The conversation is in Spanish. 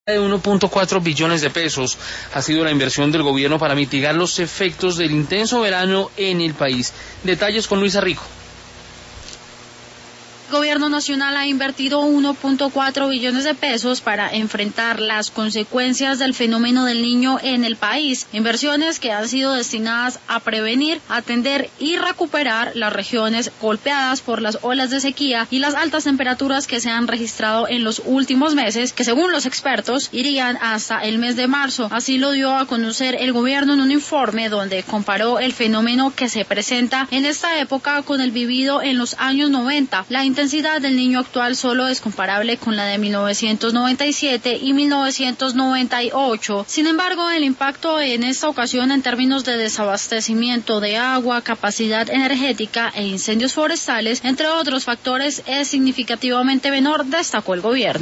De 1.4 billones de pesos ha sido la inversión del gobierno para mitigar los efectos del intenso verano en el país. Detalles con Luisa Rico. El gobierno nacional ha invertido 1.4 billones de pesos para enfrentar las consecuencias del fenómeno del Niño en el país. Inversiones que han sido destinadas a prevenir, atender y recuperar las regiones golpeadas por las olas de sequía y las altas temperaturas que se han registrado en los últimos meses, que según los expertos irían hasta el mes de marzo. Así lo dio a conocer el gobierno en un informe donde comparó el fenómeno que se presenta en esta época con el vivido en los años 90. La intensidad del Niño actual solo es comparable con la de 1997 y 1998. Sin embargo, el impacto en esta ocasión en términos de desabastecimiento de agua, capacidad energética e incendios forestales, entre otros factores, es significativamente menor, destacó el gobierno.